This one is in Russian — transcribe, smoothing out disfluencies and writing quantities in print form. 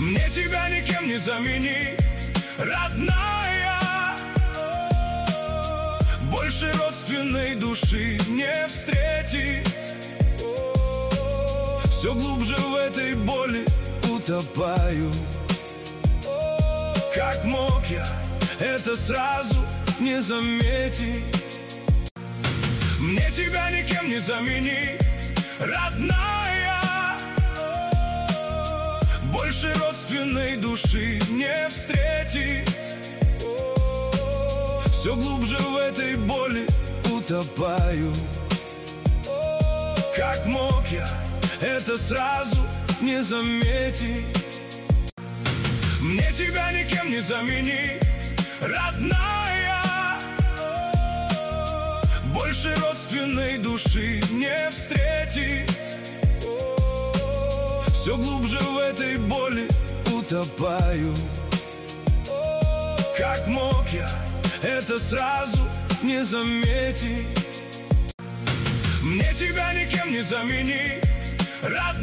Мне тебя никем не заменить, родная. Больше родственной души не встретить. Все глубже в этой боли утопаю. Как мог я это сразу не заметить? Мне тебя никем не заменить, родная. Больше родственной души не встретить. Все глубже в этой боли утопаю. Как мог я это сразу не заметить? Мне тебя никем не заменить, родная. Больше родственной души не встретить. Все глубже в этой боли утопаю. Как мог я это сразу не заметить? Мне тебя никем не заменить, родная.